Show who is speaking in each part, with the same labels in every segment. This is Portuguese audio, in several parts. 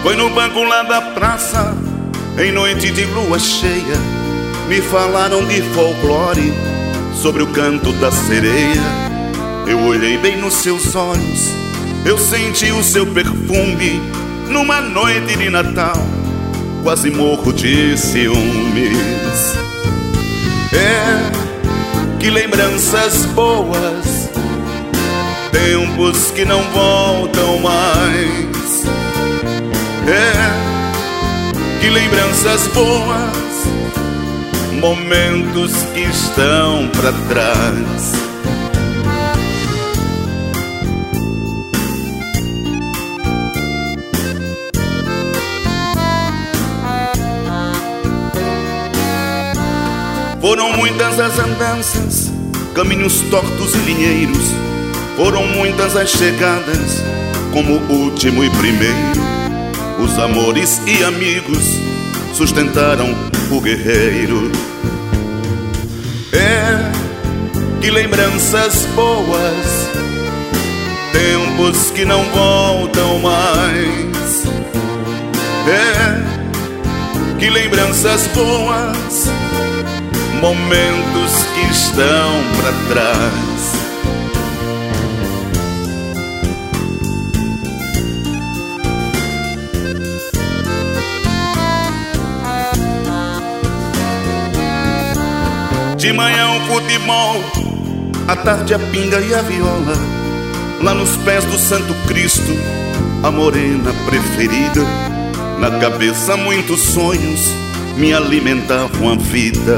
Speaker 1: Foi no banco lá da praça, em noite de lua cheia, me falaram de folclore, sobre o canto da sereia. Eu olhei bem nos seus olhos, eu senti o seu perfume. Numa noite de Natal, quase morro de ciúmes. Que lembranças boas, tempos que não voltam mais. Que lembranças boas, momentos que estão pra trás. Foram muitas as andanças, caminhos tortos e linheiros. Foram muitas as chegadas, como o último e primeiro. Os amores e amigos sustentaram o guerreiro. Que lembranças boas, tempos que não voltam mais. Que lembranças boas, momentos que estão pra trás. De manhã o futebol, à tarde a pinga e a viola. Lá nos pés do Santo Cristo, a morena preferida. Na cabeça muitos sonhos me alimentavam a vida.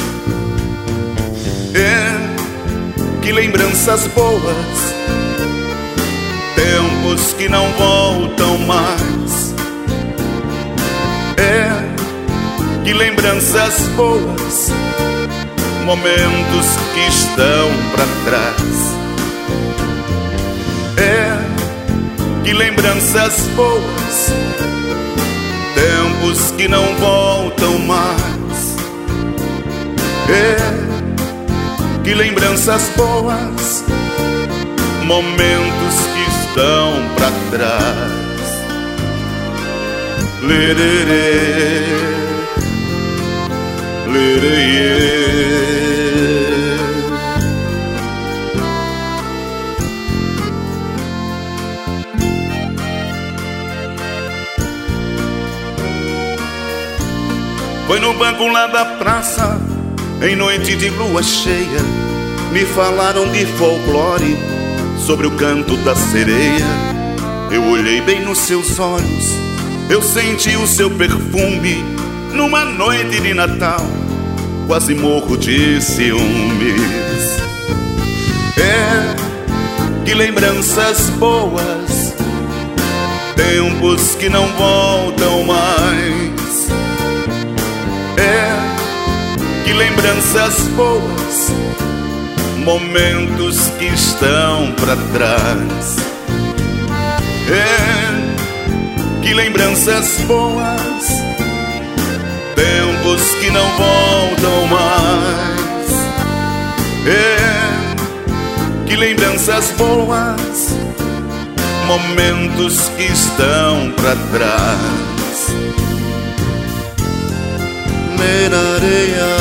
Speaker 1: Que lembranças boas, tempos que não voltam mais. Que lembranças boas, momentos que estão pra trás. Que lembranças boas, tempos que não voltam mais. Que lembranças boas, momentos que estão pra trás. Lererê, lerê. Foi no banco lá da praça, em noite de lua cheia, me falaram de folclore, sobre o canto da sereia. Eu olhei bem nos seus olhos, eu senti o seu perfume. Numa noite de Natal, quase morro de ciúmes. Que lembranças boas, tempos que não voltam mais. Que lembranças boas, momentos que estão pra trás. Que lembranças boas, tempos que não voltam mais. Que lembranças boas, momentos que estão pra trás. Areia.